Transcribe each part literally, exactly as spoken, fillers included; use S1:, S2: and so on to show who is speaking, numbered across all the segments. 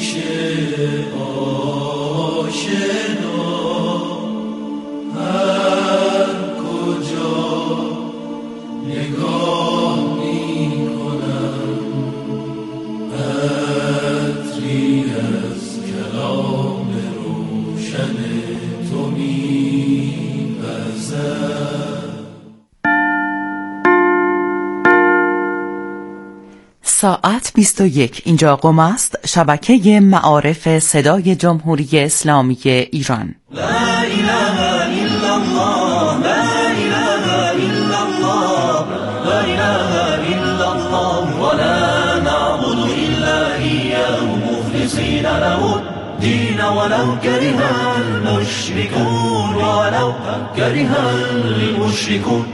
S1: ساعت بیست و یک. اینجا قم است، شبکه معارف صدای جمهوری اسلامی ایران.
S2: لا اله الا الله، لا اله الا الله، لا اله الا الله، ولا نعبد الا اياه مخلصين له الدين ولو كره المشركون، ولو كره المشركون.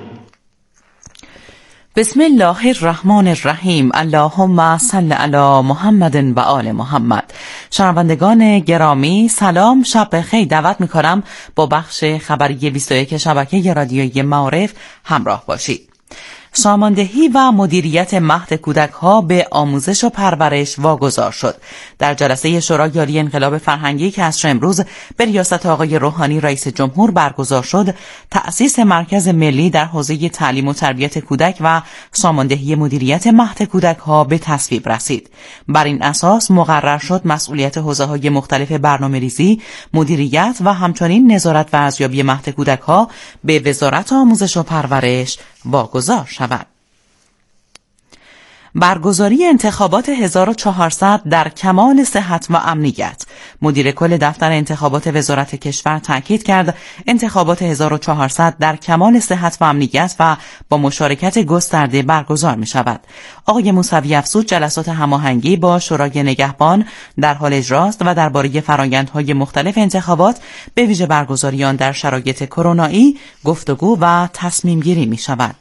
S1: بسم الله الرحمن الرحیم. اللهم صل علی محمد و آل محمد. شنوندگان گرامی سلام، شب بخیر. دعوت میکنم با بخش خبری بیست و یک شبکه رادیویی معارف همراه باشید. ساماندهی و مدیریت مهد کودک‌ها به آموزش و پرورش واگذار شد. در جلسه شورای عالی انقلاب فرهنگی که عصر امروز به ریاست آقای روحانی رئیس جمهور برگزار شد، تأسیس مرکز ملی در حوزه تعلیم و تربیت کودک و ساماندهی مدیریت مهد کودک‌ها به تصویب رسید. بر این اساس مقرر شد مسئولیت حوزه‌های مختلف برنامه‌ریزی، مدیریت و همچنین نظارت و ارزیابی مهد کودک‌ها به وزارت آموزش و پرورش واگذار شود. برگزاری انتخابات هزار و چهارصد در کمال صحت و امنیت. مدیر کل دفتر انتخابات وزارت کشور تاکید کرد انتخابات هزار و چهارصد در کمال صحت و امنیت و با مشارکت گسترده برگزار می شود. آقای موسوی افزود جلسات هماهنگی با شورای نگهبان در حال اجراست و درباره فرآیندهای مختلف انتخابات به ویژه برگزاری آن در شرایط کرونایی گفتگو و تصمیم گیری می شود.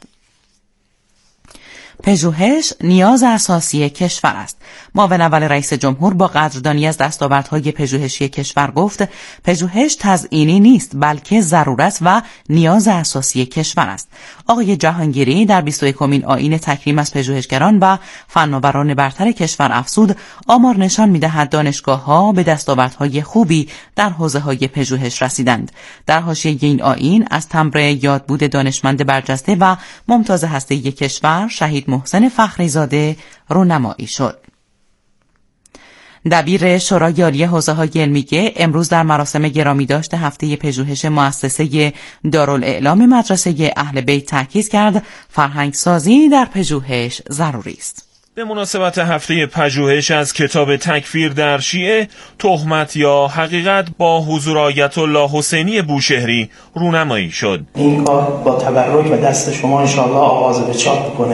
S1: پژوهش نیاز اساسی کشور است. معاون اول رئیس جمهور با قدردانی از دستاوردهای پژوهشی کشور گفت پژوهش تزیینی نیست بلکه ضرورت و نیاز اساسی کشور است. آقای جهانگیری در بیست و یکمین آیین تکریم از پژوهشگران و فناوران برتر کشور افزود آمار نشان می‌دهد دانشگاه‌ها به دستاوردهای خوبی در حوزه‌های پژوهش رسیدند. در حاشیه این آیین از تمبر یادبود دانشمند برجسته و ممتاز هسته‌ای کشور شهید محسن فخریزاده رونمایی شد. دبیر شورای عالی حوزه‌های علمیه امروز در مراسم گرامی داشت هفته پژوهش مؤسسه دارالاعلام مدرسه اهل بیت تاکید کرد فرهنگ سازی در پژوهش ضروری است.
S3: به مناسبت هفته پژوهش از کتاب تکفیر در شیعه، تهمت یا حقیقت با حضور آیت الله حسینی بوشهری رونمایی شد.
S4: این کار با تبرک و دست شما انشاءالله آغاز به چاپ بکنه.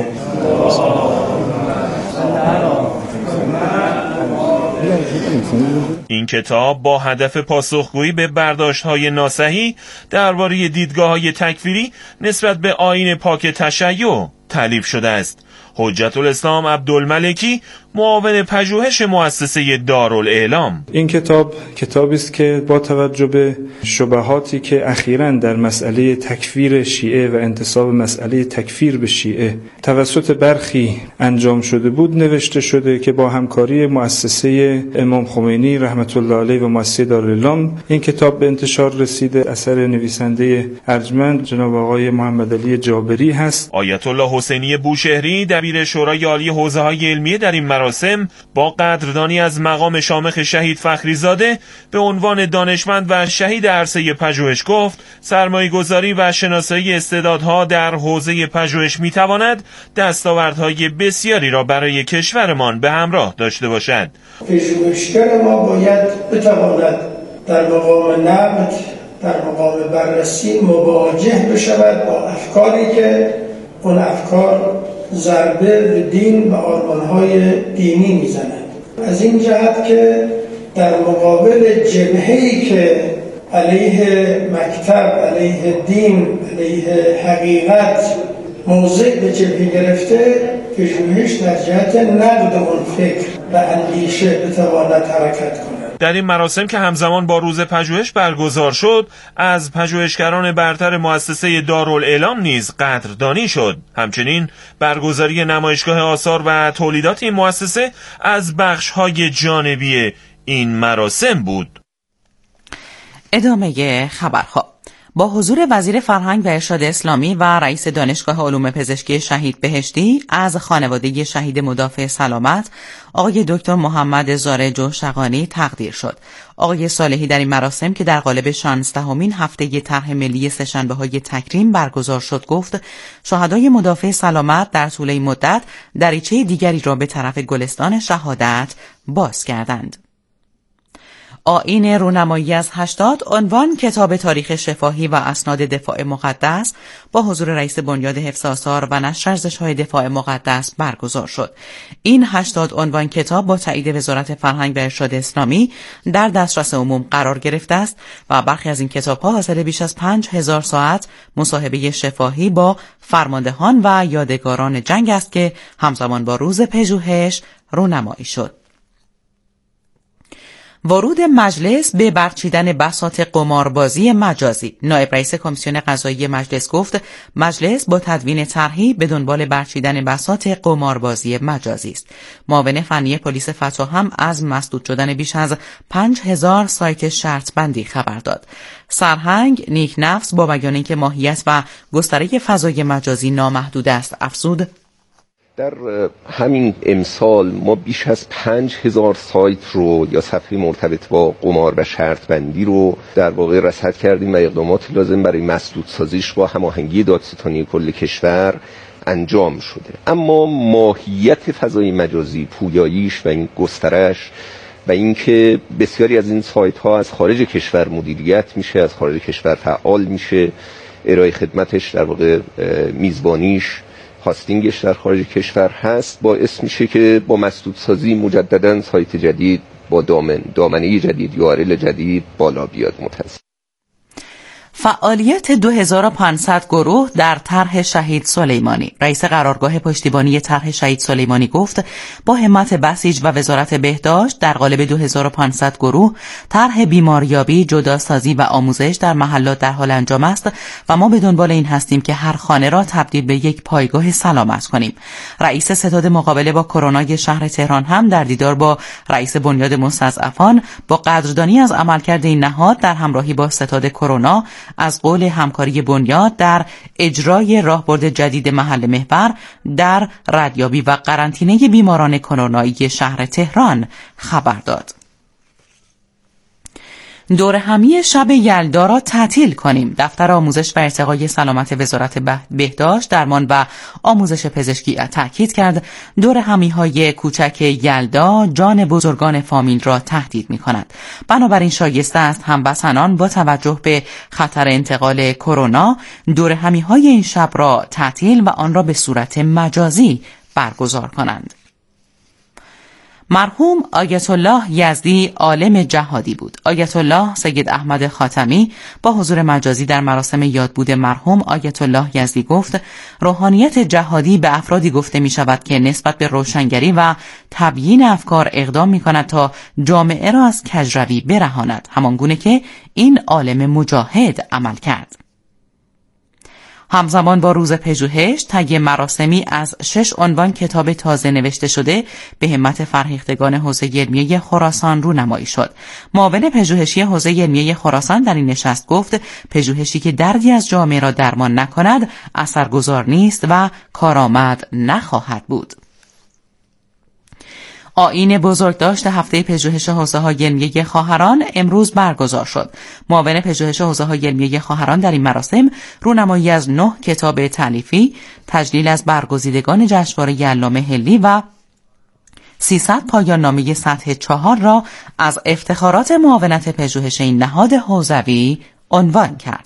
S3: این کتاب با هدف پاسخگویی به برداشت‌های ناصحیح درباره دیدگاه‌های تکفیری نسبت به آیین پاک تشیع تالیف شده است. حجت الاسلام عبدالملکی معاون پژوهش مؤسسه دارالاعلام:
S5: این کتاب کتابی است که با توجه به شبهاتی که اخیراً در مسئله تکفیر شیعه و انتساب مسئله تکفیر به شیعه توسط برخی انجام شده بود نوشته شده که با همکاری مؤسسه امام خمینی رحمت الله علیه و مؤسسه دارالاعلام این کتاب به انتشار رسیده. اثر نویسنده ارجمند جناب آقای محمد علی جابری هست.
S3: آیت الله حسینی بوشهری دبیر شورای عالی حوزه‌های علمیه در این مراسم با قدردانی از مقام شامخ شهید فخریزاده به عنوان دانشمند و شهید عرصه پژوهش گفت سرمایه‌گذاری و شناسایی استعدادها در حوزه پژوهش می‌تواند دستاوردهای بسیاری را برای کشورمان به همراه داشته باشد.
S6: پژوهشگر ما باید بتواند در مقام نقد، در مقام بررسی مواجه بشود با افکاری که اون افکار ضربه به دین و آرمان‌های دینی میزند. از این جهت که در مقابل جبهه‌ای که علیه مکتب، علیه دین، علیه حقیقت موضع به جبهه گرفته، پژوهش در جهت نقد اون فکر و اندیشه بتواند حرکت کند.
S3: در این مراسم که همزمان با روز پژوهش برگزار شد، از پژوهشگران برتر مؤسسه دارالعلم نیز قدردانی شد. همچنین برگزاری نمایشگاه آثار و تولیدات این مؤسسه از بخش‌های جانبی این مراسم بود.
S1: ادامه خبرها. با حضور وزیر فرهنگ و ارشاد اسلامی و رئیس دانشگاه علوم پزشکی شهید بهشتی از خانواده شهید مدافع سلامت آقای دکتر محمد زاره جوشقانی تقدیر شد. آقای صالحی در این مراسم که در قالب شانزدهمین هفته طرح ملی سه‌شنبه‌های تکریم برگزار شد گفت شهدای مدافع سلامت در طول این مدت دریچه دیگری را به طرف گلستان شهادت باز کردند. آیین رونمایی از هشتاد عنوان کتاب تاریخ شفاهی و اسناد دفاع مقدس با حضور رئیس بنیاد حفظ آثار و نشر ارزش‌های دفاع مقدس برگزار شد. این هشتاد عنوان کتاب با تایید وزارت فرهنگ و ارشاد اسلامی در دسترس عموم قرار گرفته است و برخی از این کتاب‌ها حاصل بیش از پنج هزار ساعت مصاحبه شفاهی با فرماندهان و یادگاران جنگ است که همزمان با روز پژوهش رونمایی شد. ورود مجلس به برچیدن بساط قماربازی مجازی. نایب رئیس کمیسیون قضایی مجلس گفت مجلس با تدوین طرحی به دنبال برچیدن بساط قماربازی مجازی است. معاون فنی پلیس فتح هم از مسدود شدن بیش از پنج هزار سایت شرط بندی خبر داد. سرهنگ نیک نفس با بیان اینکه ماهیت و گستره فضای مجازی نامحدود است افزود
S7: در همین امسال ما بیش از پنج هزار سایت رو یا صفحه مرتبط با قمار و شرط بندی رو در واقع رصد کردیم و اقدامات لازم برای مسدود سازیش با هماهنگی دادستانی کل کشور انجام شده. اما ماهیت فضای مجازی، پویاییش و این گسترش و اینکه بسیاری از این سایت ها از خارج کشور مدیریت میشه، از خارج کشور فعال میشه، ارائه خدمتش در واقع میزبانیش هاستینگش در خارج کشور هست، باعث میشه که با مسدودسازی مجددا سایت جدید با دامن دامنه جدید یو آر ال جدید بالا بیاد. متاسف.
S1: فعالیت دو هزار و پانصد گروه در طرح شهید سلیمانی. رئیس قرارگاه پشتیبانی طرح شهید سلیمانی گفت با همت بسیج و وزارت بهداشت در قالب دو هزار و پانصد گروه طرح بیماریابی، جداسازی و آموزش در محلات در حال انجام است و ما به دنبال این هستیم که هر خانه را تبدیل به یک پایگاه سلامت کنیم. رئیس ستاد مقابله با کرونا شهر تهران هم در دیدار با رئیس بنیاد مستضعفان با قدردانی از عملکرد این نهاد در همراهی با ستاد کرونا از قول همکاری بنیاد در اجرای راهبرد جدید محل محور در ردیابی و قرنطینه بیماران کرونایی شهر تهران خبر داد. دور همی شب یلدا را تعطیل کنیم. دفتر آموزش و ارتقای سلامت وزارت بهداشت، درمان و آموزش پزشکی تاکید کرد دور همی های کوچک یلدا جان بزرگان فامیل را تهدید می کند. بنابراین شایسته است هموطنان با توجه به خطر انتقال کرونا دور همی های این شب را تعطیل و آن را به صورت مجازی برگزار کنند. مرحوم آیت الله یزدی عالم جهادی بود. آیت الله سید احمد خاتمی با حضور مجازی در مراسم یادبود مرحوم آیت الله یزدی گفت روحانیت جهادی به افرادی گفته می شود که نسبت به روشنگری و تبیین افکار اقدام می کند تا جامعه را از کجروی برهاند، همانگونه که این عالم مجاهد عمل کرد. همزمان با روز پژوهش طی مراسمی از شش عنوان کتاب تازه نوشته شده به همت فرهیختگان حوزه علمیه خراسان رونمایی شد. معاون پژوهشی حوزه علمیه خراسان در این نشست گفت پژوهشی که دردی از جامعه را درمان نکند اثرگذار نیست و کارآمد نخواهد بود. آیین بزرگداشت هفته پژوهش حوزه‌های علمیه خواهران امروز برگزار شد. معاون پژوهش حوزه‌های علمیه خواهران در این مراسم رونمایی از نه کتاب تالیفی، تجلیل از برگزیدگان جشنواره علامه حلی و سیصد پایان نامه سطح چهار را از افتخارات معاونت پژوهش این نهاد حوزوی عنوان کرد.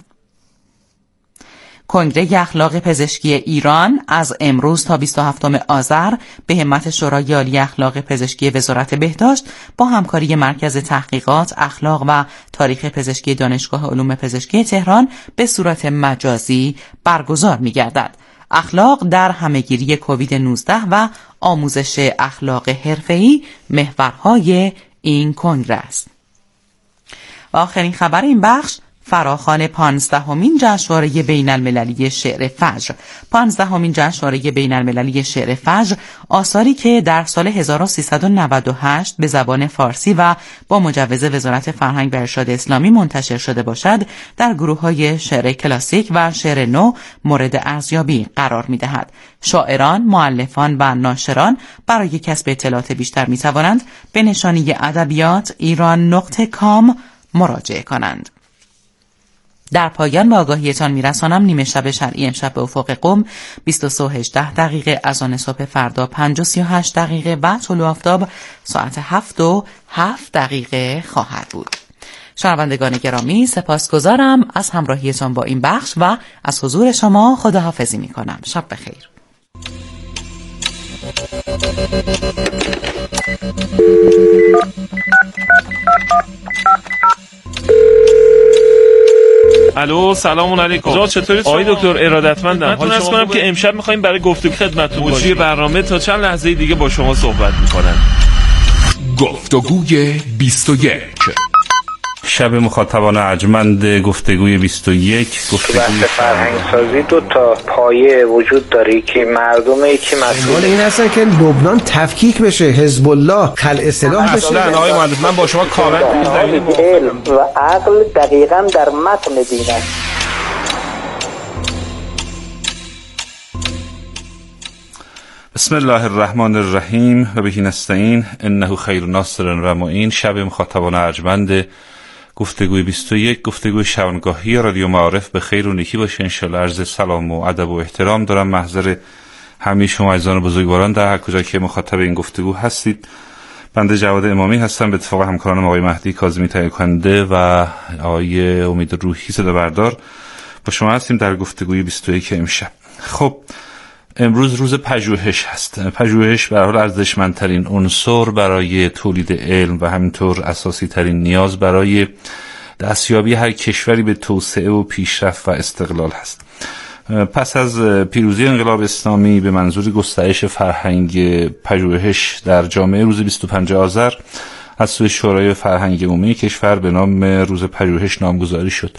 S1: کنگره اخلاق پزشکی ایران از امروز تا بیست و هفتم آذر به همت شورای عالی اخلاق پزشکی وزارت بهداشت با همکاری مرکز تحقیقات اخلاق و تاریخ پزشکی دانشگاه علوم پزشکی تهران به صورت مجازی برگزار می‌گردد. اخلاق در همه‌گیری کووید نوزده و آموزش اخلاق حرفه‌ای محورهای این کنگره است. و آخرین خبر این بخش فراخوان پانزدهمین جشنواره بین المللی شعر فجر. پانزدهمین جشنواره بین المللی شعر فجر آثاری که در سال هزار و سیصد و نود و هشت به زبان فارسی و با مجوز وزارت فرهنگ و ارشاد اسلامی منتشر شده باشد در گروه‌های شعر کلاسیک و شعر نو مورد ارزیابی قرار می‌دهد. شاعران، مؤلفان و ناشران برای کسب اطلاعات بیشتر می‌توانند به نشانی ادبیات ایران نقطه کام مراجعه کنند. در پایان به آگاهیتان میرسانم نیمه شب شرعی امشب به افق قم بیست و سه و هجده دقیقه، از آن صبح فردا پنج و سی و هشت دقیقه و طلوع آفتاب ساعت هفت و هفت دقیقه خواهد بود. شنوندگان گرامی، سپاسگزارم از همراهیتان با این بخش و از حضور شما خداحافظی میکنم. شب بخیر.
S3: الو، سلام علیکم. جا چطورید؟ آقای دکتر ارادتمندم. حال شما کنم که امشب می‌خوایم برای گفتگو خدمتتون باشیم. مجری برنامه تا چند لحظه دیگه با شما صحبت می‌کنن.
S8: گفتگوی بیست و یک. شب مخاطبان ارجمند گفتگوی بیست و یک. گفتگوی
S9: فرهنگسازی دو تا پایه وجود داره که مردمه که مسئول
S10: این هستن که لبنان تفکیک بشه، حزب الله خلع سلاح بشه.
S8: اصلا آقای مهندس من با شما کاملا
S9: علم و عقل دقیقاً در متن دین است.
S8: بسم الله الرحمن الرحیم و بهی نستعین انه خیر ناصر و معین. شب مخاطبان ارجمند گفتگوی بیست و یک، گفتگوی شبانگاهی رادیو معارف به خیر و نیکی باشه انشالله. عرض سلام و ادب و احترام دارم محضر همه شما عزیزان بزرگواران در هر کجا که مخاطب این گفتگو هستید. بنده جواد امامی هستم، به اتفاق همکارانم آقای مهدی کاظمی تهیه کننده و آقای امید روحی صدا بردار با شما هستیم در گفتگوی بیست و یک امشب. خب امروز روز پژوهش هست. پژوهش به هر حال ارزشمندترین عنصر برای تولید علم و همینطور اساسی ترین نیاز برای دستیابی هر کشوری به توسعه و پیشرفت و استقلال هست. پس از پیروزی انقلاب اسلامی به منظور گسترش فرهنگ پژوهش در جامعه روز بیست و پنجم آذر از سوی شورای فرهنگ عمومی کشور به نام روز پژوهش نامگذاری شد.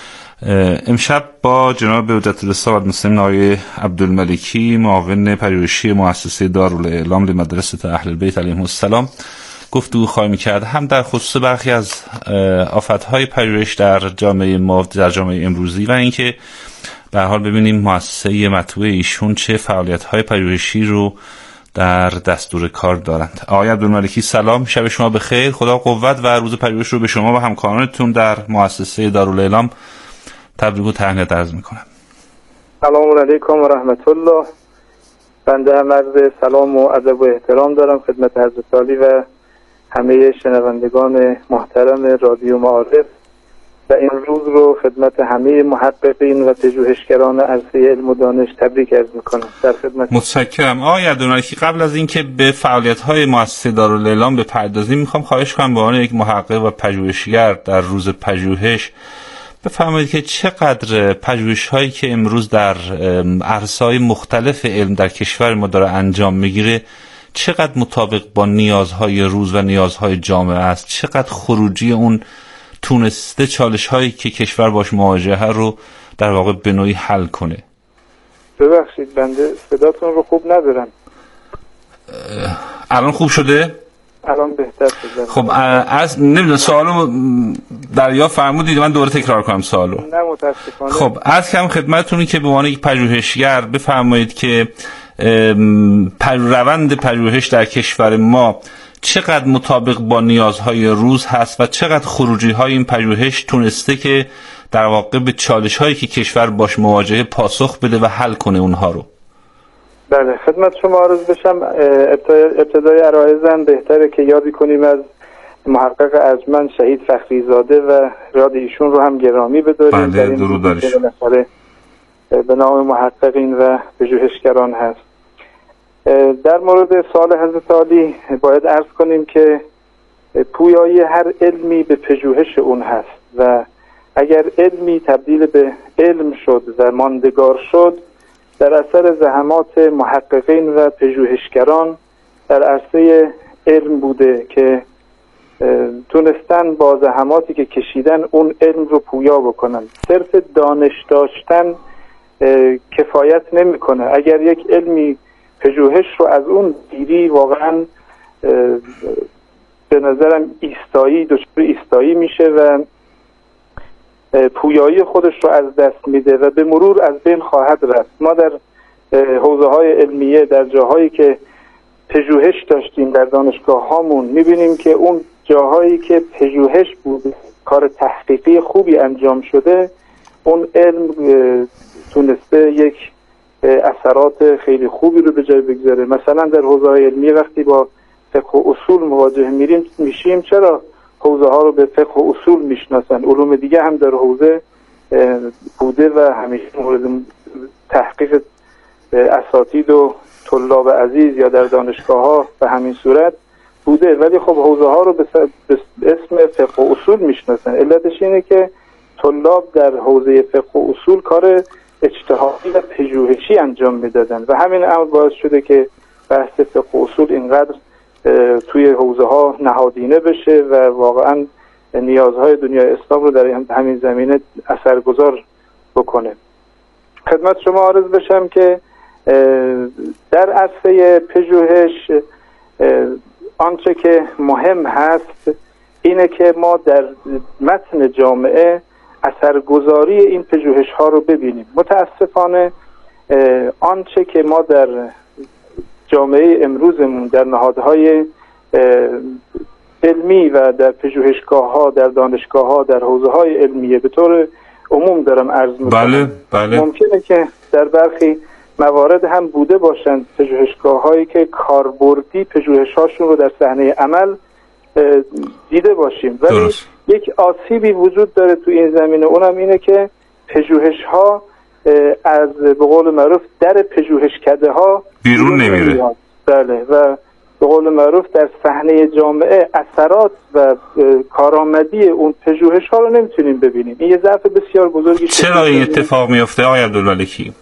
S8: امشب با جناب حجت‌الاسلام والمسلمین آقای عبدالملکی معاون پژوهشی مؤسسه دارالعلوم لمدرسه اهل البیت علیهم السلام گفتگو خواهیم کرد، هم در خصوص برخی از آفت‌های پژوهش در جامعه ما در جامعه امروزی و اینکه به هر حال ببینیم مؤسسه مطبوع ایشون چه فعالیت‌های پژوهشی رو در دستور کار دارند. آقای عبدالملکی سلام، شب شما بخیر، خدا قوت و روز پژوهش رو به شما و همکارانتون در مؤسسه دارالعلوم تبریک و تهنیت عرض میکنم.
S11: سلام علیکم و رحمت الله. بنده هم عرض سلام و ادب و احترام دارم خدمت حضرت عالی و همه شنوندگان محترم رادیو معارف و این روز رو خدمت همه محققین و پژوهشگران عرصه علم و دانش تبریک عرض میکنم. در خدمت.
S8: متشکرم. آقای عبدالملکی، قبل از اینکه به فعالیت‌های مؤسسه دارالعلوم بپردازیم میخوام خواهش کنم به عنوان یک محقق و پژوهشگر در روز پژوهش بفرمایید که چقدر پژوهش‌هایی که امروز در عرصه‌های مختلف علم در کشور ما داره انجام میگیره چقدر مطابق با نیازهای روز و نیازهای جامعه است، چقدر خروجی اون تونسته چالش‌هایی که کشور باش مواجهه رو در واقع به نوعی حل کنه.
S11: ببخشید بنده صداتون رو خوب ندارم.
S8: الان خوب شده؟
S11: الان بهتر شده.
S8: خب از نمیدونم سوالو دریافت فرمودید من دوباره تکرار کنم سوالو.
S11: نه متاسفانه.
S8: خب از کم خدمتتون که به عنوان یک پژوهشگر بفرمایید که روند پژوهش در کشور ما چقدر مطابق با نیازهای روز هست و چقدر خروجی‌های این پژوهش تونسته که در واقع به چالش‌هایی که کشور باش مواجهه پاسخ بده و حل کنه اونها رو.
S11: بله خدمت شما عرض بشم. ابتدای عرایزم بهتره که یادی کنیم از محقق ارجمند شهید فخریزاده و یاد ایشون رو هم گرامی بداریم.
S8: بله درود بر ایشون.
S11: به نام محققین و پژوهشگران هست. در مورد سوال حضرت عالی باید عرض کنیم که پویایی هر علمی به پژوهش اون هست و اگر علمی تبدیل به علم شد و ماندگار شد در اثر زحمات محققین و پژوهشگران در عرصه علم بوده که تونستن با زحماتی که کشیدن اون علم رو پویا بکنن. صرف دانش داشتن کفایت نمیکنه. اگر یک علمی پژوهش رو از اون گیری، واقعا به نظرم ایستایی دچار ایستایی میشه و پویایی خودش رو از دست میده و به مرور از بین خواهد رفت. ما در حوزه های علمیه، در جاهایی که پژوهش داشتیم در دانشگاه هامون، میبینیم که اون جاهایی که پژوهش بود، کار تحقیقی خوبی انجام شده، اون علم تونسته یک اثرات خیلی خوبی رو به جای بگذاره. مثلا در حوزه های علمیه وقتی با فقه و اصول مواجه میریم میشیم، چرا حوزه ها رو به فقه و اصول میشناسن؟ علوم دیگه هم در حوزه بوده و همیشه مورد تحقیق اساتید و طلاب عزیز یا در دانشگاه ها به همین صورت بوده، ولی خب حوزه ها رو به اسم فقه و اصول میشناسن. علتش اینه که طلاب در حوزه فقه و اصول کار اجتهادی و پژوهشی انجام میدادن و همین امر باعث شده که بحث فقه و اصول اینقدر توی حوزه ها نهادینه بشه و واقعا نیازهای دنیای اسلام رو در همین زمینه اثرگذار بکنه. خدمت شما عرض بشم که در عرصه پژوهش آنچه که مهم هست اینه که ما در متن جامعه اثرگذاری این پژوهش ها رو ببینیم. متاسفانه آنچه که ما در جامعه امروزمون در نهادهای علمی و در پژوهشگاه ها، در دانشگاه ها، در حوزه های علمیه به طور عموم دارم عرض میکنم،
S8: بله، بله.
S11: ممکنه که در برخی موارد هم بوده باشند پژوهشگاه هایی که کاربردی پژوهش هاشون رو در صحنه عمل دیده باشیم، ولی درست. یک آسیبی وجود داره تو این زمینه، اونم اینه که پژوهش ها از به قول معروف در پژوهشکده ها
S8: بیرون نمیره.
S11: بله، و به قول معروف در صحنه جامعه اثرات و کارآمدی اون پژوهش ها رو نمیتونیم ببینیم. این یه ضعف بسیار بزرگی.
S8: چرا این اتفاق میفته آقای عبدالملکی؟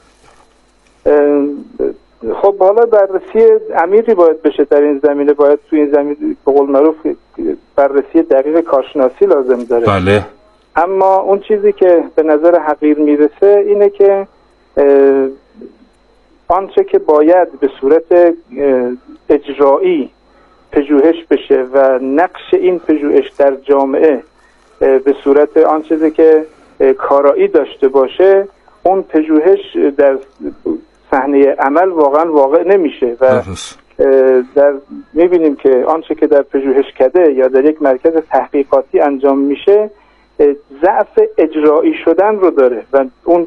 S11: خب حالا بررسی عمیقی باید بشه در این زمینه، باید تو این زمینه به قول معروف بررسی دقیق کارشناسی لازم داره.
S8: بله.
S11: اما اون چیزی که به نظر حقیر میرسه اینه که آنچه که باید به صورت اجرایی پژوهش بشه و نقش این پژوهش در جامعه به صورت آن چیزی که کارایی داشته باشه، اون پژوهش در صحنه عمل واقعا واقع نمیشه و در میبینیم که آنچه که در پژوهشکده یا در یک مرکز تحقیقاتی انجام میشه ضعف اجرایی شدن رو داره و اون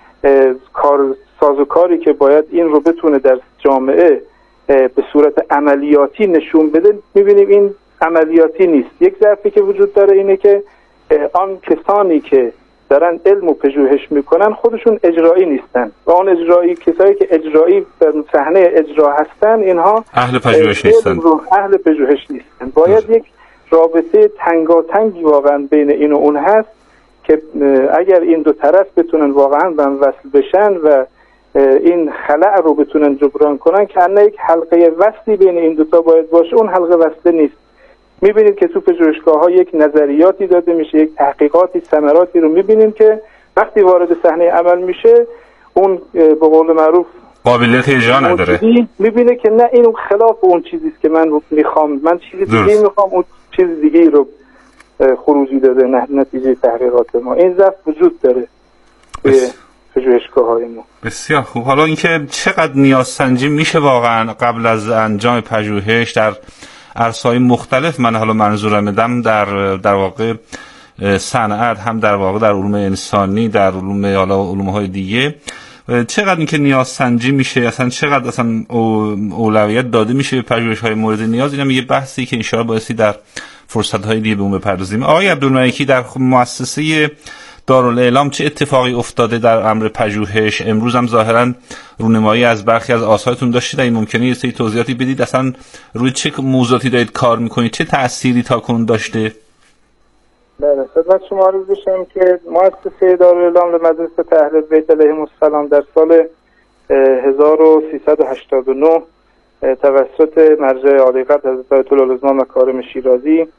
S11: کار سازوکاری که باید این رو بتونه در جامعه به صورت عملیاتی نشون بده، میبینیم این عملیاتی نیست. یک ضعفی که وجود داره اینه که آن کسانی که دارن علم و پژوهش میکنن خودشون اجرایی نیستن و اون اجرایی کسایی که اجرایی در صحنه اجرا هستن اینها
S8: اهل پژوهش نیستن.
S11: اهل پژوهش نیستن. باید یک رابطه تنگاتنگی واقعا بین این و اون هست که اگر این دو طرف بتونن واقعا به هم وصل بشن و این خلأ رو بتونن جبران کنن که انه یک حلقه وصلی بین این دوتا باید باشه، اون حلقه وصله نیست. میبینید که تو پژوهشگاه ها یک نظریاتی داده میشه، یک تحقیقاتی، ثمراتی رو میبینیم که وقتی وارد صحنه عمل میشه اون به قول معروف
S8: قابلیت اجرا نداره.
S11: میبینه که نه، این خلاف اون چیزی است که من میخوام، من چیزی دیگه میخوام، اون چیز دیگه رو خروجی داده نه نتیجه تحقیقات ما. این ضعف وجود داره توی پژوهشگاه های ما.
S8: بسیار خوب. حالا اینکه چقدر نیازسنجی میشه واقعا قبل از انجام پژوهش در عرصه‌های مختلف، من حالا منظورم دم در در واقع صنعت، هم در واقع در علوم انسانی، در علوم حالا علوم‌های دیگه، چقدر اینکه نیازسنجی میشه، اصلا چقدر اصلا اولویت داده میشه به پژوهش‌های مورد نیاز؟ اینم یه بحثی که ان شاءالله بایستی در فرصت‌های دیگه به اون بپردازیم. آقای عبدالملکی، در مؤسسه دارالاعلام چه اتفاقی افتاده در امر پژوهش؟ امروز هم ظاهراً رونمایی از برخی از آثارتون داشتید، این ممکنه یه سری توضیحاتی بدید اصلا روی چه موضوعاتی دارید کار میکنید، چه تأثیری تاکنون داشته؟
S11: بله، خدمت شما عرض بشم که مؤسسه دارالاعلام مدرسه اهل بیت علیهم السلام در سال هزار و سیصد و هشتاد و نه توسط مرجع عالیقدر حضرت آیت الله العظما مکارم شیرازی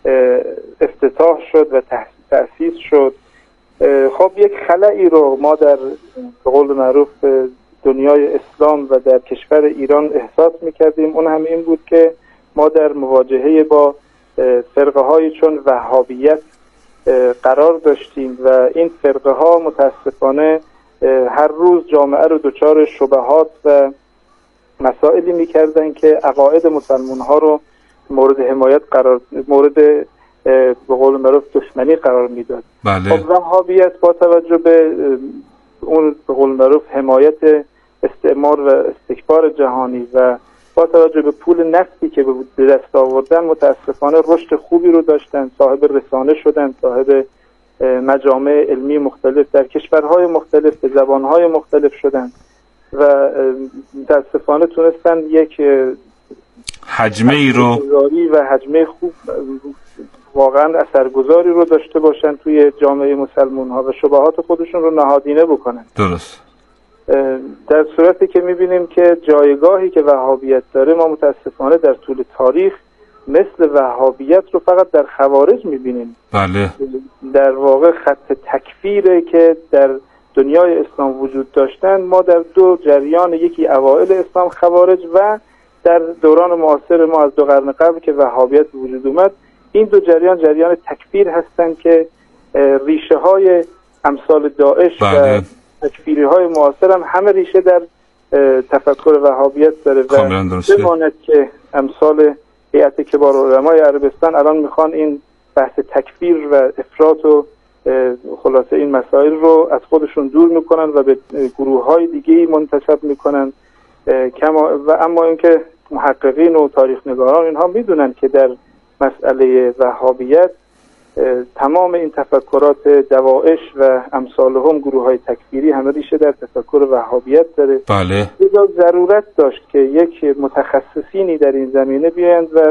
S11: افتتاح شد و تأسیس شد. خب یک خلایی رو ما در به قول معروف دنیای اسلام و در کشور ایران احساس میکردیم. اون هم این بود که ما در مواجهه با فرقه های چون وهابیت قرار داشتیم و این فرقه ها متاسفانه هر روز جامعه رو دچار شبهات و مسائلی میکردن که عقاید مسلمان ها رو مورد حمایت قرار مورد به قول معروف دشمنی قرار میداد.
S8: بله.
S11: خب وهابیت با توجه به اون به قول معروف حمایت استعمار و استکبار جهانی و با توجه به پول نفتی که به دست آوردن متاسفانه رشد خوبی رو داشتن، صاحب رسانه شدن، صاحب مجامع علمی مختلف در کشورهای مختلف به زبانهای مختلف شدن و متاسفانه تونستن یک
S8: حجمه ای رو
S11: و حجمه خوب واقعا اثرگذاری رو داشته باشن توی جامعه مسلمان ها و شبهات خودشون رو نهادینه بکنن.
S8: درست.
S11: در صورتی که میبینیم که جایگاهی که وهابیت داره ما متاسفانه در طول تاریخ مثل وهابیت رو فقط در خوارج میبینیم.
S8: بله.
S11: در واقع خط تکفیره که در دنیای اسلام وجود داشتن ما در دو جریان، یکی اوائل اسلام خوارج و در دوران معاصر ما از دو قرن قبل که وهابیت وجود اومد، این دو جریان جریان تکفیر هستن که ریشه های امثال داعش
S8: بله.
S11: و تکفیری های معاصر هم همه ریشه در تفکر وهابیت داره و بماند که امثال هیئت کبار علمای عربستان الان میخوان این بحث تکفیر و افراط و خلاصه این مسائل رو از خودشون دور میکنن و به گروه های دیگه منتسب میکنن. و اما اینکه محققین و تاریخ نگاران اینها میدونن که در مسئله وهابیت تمام این تفکرات دواعش و امثالهم گروه های تکفیری همه ریشه در تفکر وهابیت داره.
S8: بله.
S11: لذا ضرورت داشت که یک متخصصینی در این زمینه بیایند و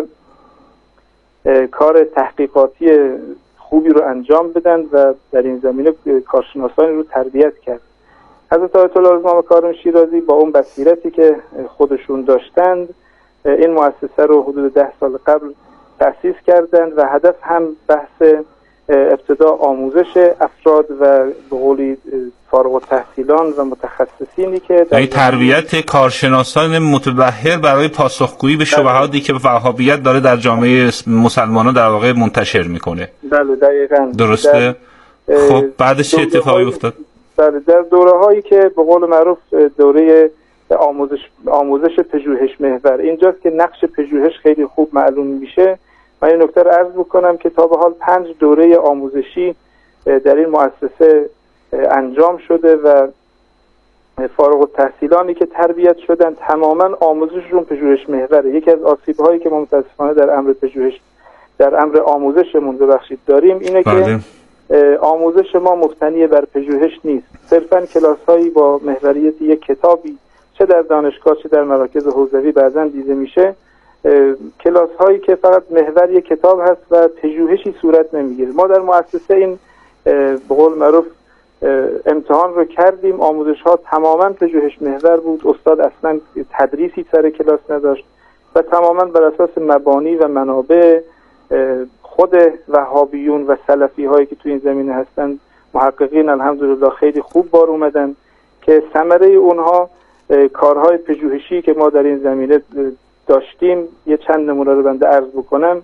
S11: کار تحقیقاتی خوبی رو انجام بدن و در این زمینه کارشناسانی رو تربیت کرد. حضرت آیت الله امام کاظم شیرازی با اون بصیرتی که خودشون داشتند این مؤسسه رو حدود ده سال قبل تأسیس کردند و هدف هم بحث ابتدا آموزش افراد و به قولی فارغ التحصیلان و متخصصینی که
S8: یعنی تربیت کارشناسان متبحر برای پاسخگویی به شبهاتی که وهابیت داره در جامعه مسلمانان در واقع منتشر میکنه.
S11: بله دقیقاً.
S8: درسته. خب بعدش چه اتفاقی افتاد؟
S11: بله در دوره هایی که به قول معروف دوره آموزش آموزش پژوهش محور اینجاست که نقش پژوهش خیلی خوب معلوم میشه. من این نکته رو عرض بکنم که تا به حال پنج دوره آموزشی در این مؤسسه انجام شده و فارغ التحصیلانی که تربیت شدن تماما آموزششون پژوهش محوره. یکی از آسیب‌هایی که ما متاسفانه در امر پژوهش در امر آموزشمون ببخشید داریم اینه
S8: بله.
S11: که آموزش ما مبتنی بر پژوهش نیست. صرفاً کلاس‌هایی با محوریت یک کتابی چه در دانشگاه چه در مراکز حوزوی بعضاً دیده میشه، کلاس هایی که فقط محور یک کتاب هست و پژوهشی صورت نمیگیره. ما در مؤسسه این به قول معروف امتحان رو کردیم، آموزش ها تماما پژوهش محور بود، استاد اصلا تدریسی سر کلاس نداشت و تماما بر اساس مبانی و منابع خود وهابیون و سلفی هایی که تو این زمینه هستن محققین الحمدلله خیلی خوب بار اومدن که ثمره اونها کارهای پژوهشی که ما در این زمینه داشتیم. یه چند نمونه رو بنده عرض بکنم.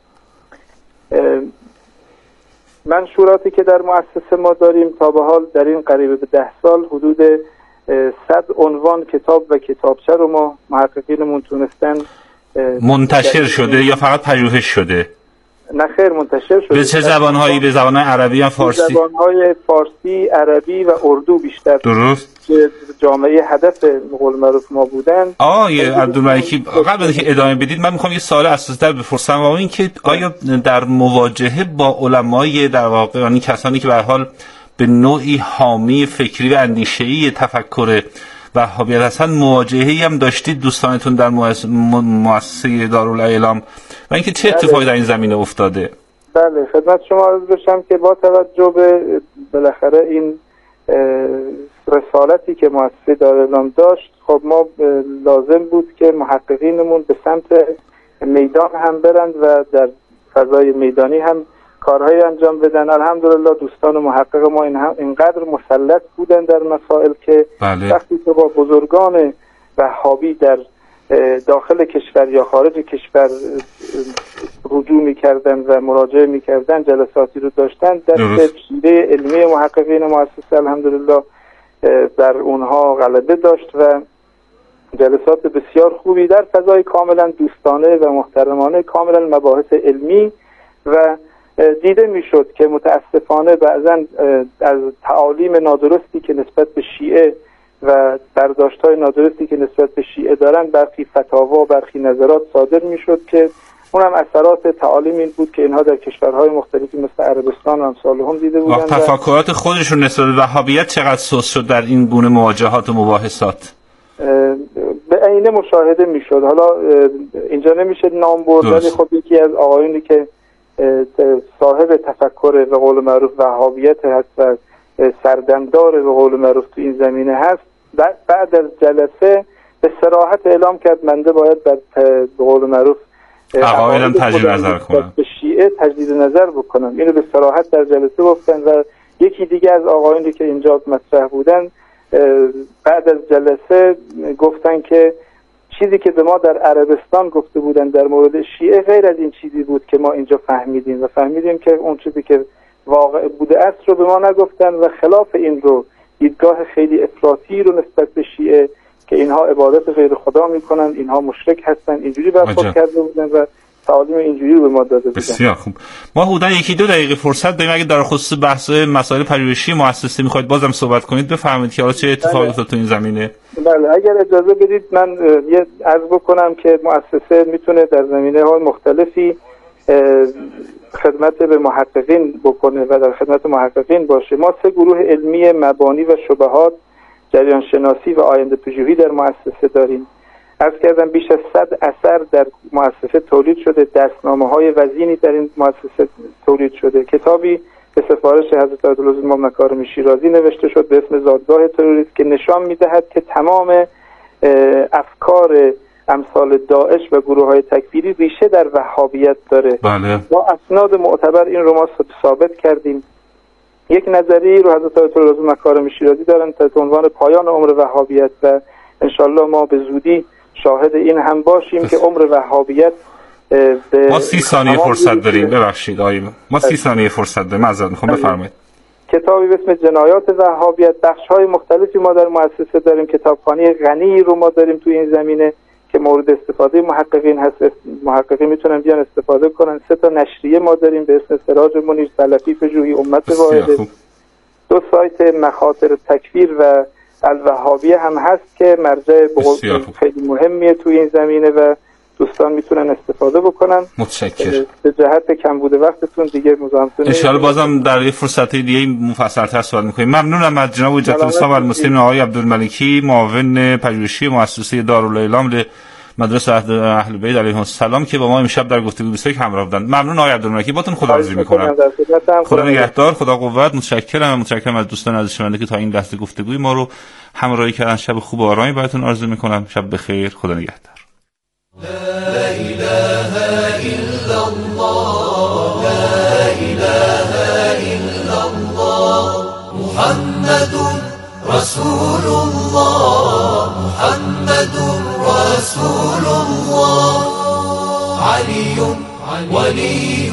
S11: منشوراتی که در مؤسسه ما داریم تا به حال در این قریب به ده سال حدود صد عنوان کتاب و کتابچه رو ما محققینمون تونستن
S8: منتشر شده یا فقط پژوهش شده؟
S11: نه خیر منتشر شده.
S8: به چه زبان‌هایی؟ به زبان عربی یا فارسی؟
S11: زبان‌های فارسی، عربی و اردو بیشتر.
S8: درست.
S11: که جامعه هدف قول معروف ما بودن.
S8: آقای عبدالملکی قبل از اینکه ادامه بدید من میخوام یه سوال اساس‌تر بپرسم و این که آیا در مواجهه با علمای در واقع یعنی کسانی که به هر حال به نوعی حامی فکری و اندیشه‌ای تفکر وهابیت هستن مواجهه‌ای هم داشتید دوستانتون در مؤسسه دارالایلام و اینکه چه اتفاقی در این زمینه افتاده؟
S11: بله خدمت شما عرض بشم که با توجه به بالاخره این رسالتی که مؤسسه دارالایلام داشت، خب ما لازم بود که محققینمون به سمت میدان هم برند و در فضای میدانی هم کارهای انجام بدن. الحمدلله دوستان محقق ما این هم اینقدر مسلط بودن در مسائل که
S8: بله.
S11: وقتی که با بزرگان وهابی در داخل کشور یا خارج کشور رجوع می‌کردن و مراجعه می‌کردن، جلساتی رو داشتن، دست شیوه علمی محققین مؤسسه الحمدلله در اونها غلبه داشت و جلسات بسیار خوبی در فضای کاملا دوستانه و محترمانه، کاملا مباحث علمی و دیده میشد که متاسفانه بعضا از تعالیم نادرستی که نسبت به شیعه و برداشت‌های نادرستی که نسبت به شیعه دارن برخی فتاوا و برخی نظرات صادر میشد که اونم اثرات تعالیم این بود که اینها در کشورهای مختلفی مثل عربستان و امثال هم دیده بودن.
S8: تفکرات خودشون نسبت به وهابیت چقدر سوس شد در این گونه مواجهات و مباحثات؟
S11: به عینه مشاهده میشد. حالا اینجا نمیشه نام برد، ولی خب یکی از آقایونی که صاحب تفکر به قول معروف وهابیت هست و سردمدار به قول معروف تو این زمینه هست، بعد از جلسه به صراحت اعلام کرد منده باید بر به قول معروف
S8: عقایدم تجدید نظر کنم،
S11: به شیعه تجدید نظر بکنم. اینو به صراحت در جلسه گفتن و یکی دیگه از آقایونی که اینجا مطرح بودن بعد از جلسه گفتن که چیزی که به ما در عربستان گفته بودن در مورد شیعه غیر از این چیزی بود که ما اینجا فهمیدیم و فهمیدیم که اون چیزی که واقع بوده است رو به ما نگفتن و خلاف این رو دیدگاه خیلی افراطی رو نسبت به شیعه که اینها عبادت غیر خدا میکنن، اینها مشرک هستن، اینجوری برخورد کرده بودن و تعالیم اینجوری رو به ما داده بودن.
S8: بسیار خوب. ما حدوداً یکی دو دقیقه فرصت داریم، اگه در خصوص بحث مسائل پژوهشی مؤسسه میخواید بازم صحبت کنید بفرمایید که حالا چه اتفاقی افتاد تو این زمینه.
S11: بله اگر اجازه بدید من یه عرض بکنم که مؤسسه میتونه در زمینه‌های مختلفی خدمت به محققین بکنه و در خدمت محققین باشه. ما سه گروه علمی مبانی و شبهات، جریان شناسی و آینده پژوهی در مؤسسه داریم. عرض کردم بیش از صد اثر در مؤسسه تولید شده، درسنامه‌های وزینی در این مؤسسه تولید شده. کتابی به سفارش حضرت آیت‌الله امام مکارم شیرازی نوشته شد به اسم زادگاه تروریست که نشان می‌دهد که تمام افکار امثال داعش و گروه‌های تکفیری ریشه در وهابیت داره.
S8: بله.
S11: ما اسناد معتبر این رو ما ثابت کردیم. یک نظریه رو حضرت آیت‌الله مکارم شیرازی دارن تحت عنوان پایان عمر وهابیت و انشالله ما به زودی شاهد این هم باشیم که عمر وهابیت به
S8: ما سی ثانیه فرصت داریم. ببخشید آقای ما سی ثانیه فرصت داریم. معذرت میخوام بفرمایید.
S11: کتابی به اسم جنایات وهابیت، بخش‌های مختلفی ما در مؤسسه داریم، کتابخانه غنی رو ما داریم تو این زمینه که مورد استفاده محققین هست. محققین میتونن بیان استفاده کنن. سه تا نشریه ما داریم به اسم سراج منیر، سلفی پژوهی، امت واحده. دو سایت مخاطر تکفیر و الوهابیه هم هست که مرجع خیلی مهمیه توی این زمینه و دوستان میتونن استفاده بکنن.
S8: متشکرم.
S11: به جهت کم بوده وقتتون دیگه مزاحمتون
S8: ان شاء الله بازم در یه فرصت دیگه مفصل‌تر صحبت می‌کنیم. ممنونم از جناب حجت الاسلام المسلمین آقای عبدالملکی، معاون پژوهشی مؤسسه دارالایلام مدرسه اهل بیت علیهم السلام که با ما امشب در گفتگو بیست و یک همراه بودند. ممنون آقای عبدالملکی، باتون خداحافظی می‌کنم. خدا نگهدار، خدا قوت. متشکرم. متشکرم از دوستان عزیزشونده که تا این لحظه گفتگوی ما رو همراهی کردن. شب خوب و آرامی براتون آرزو می‌کنم. شب بخیر. خدا نگهدار.
S2: لا إله إلا الله لا إله إلا الله محمد رسول الله محمد رسول الله علي ولي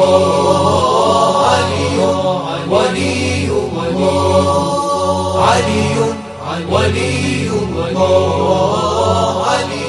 S2: الله علي ولي الله علي ولي الله علي.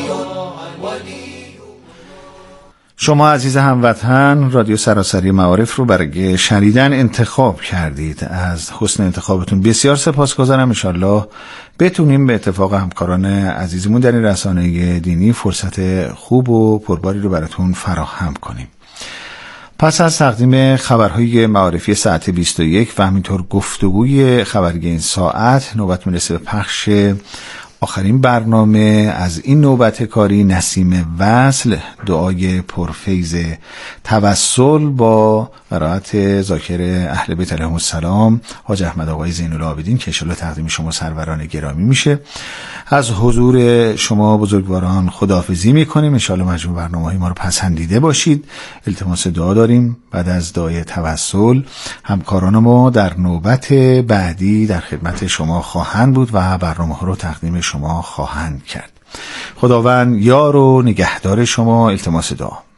S10: شما عزیز هموطن رادیو سراسری معارف رو برای شنیدن انتخاب کردید. از حسن انتخابتون بسیار سپاسگزارم. انشالله بتونیم به اتفاق همکاران عزیزمون در این رسانه دینی فرصت خوب و پرباری رو براتون فراهم کنیم. پس از تقدیم خبرهای معارفی ساعت بیست و یک و همینطور گفتگوی خبری این ساعت، نوبت میرسه به پخش آخرین برنامه از این نوبت کاری نسیم وصل، دعای پرفیض توسل با قرائت ذاکر اهل بیت علیهم السلام حاج احمد آقای زین العابدین که انشالله تقدیم شما سروران گرامی میشه. از حضور شما بزرگواران خداحافظی میکنیم. انشالله مجموع برنامه‌های ما رو پسندیده باشید. التماس دعا داریم بعد از دعای توسل. همکاران ما در نوبت بعدی در خدمت شما خواهند بود و برنامه ها رو تقدیم شما خواهند کرد. خداوند یار و نگهدار شما. التماس دعا.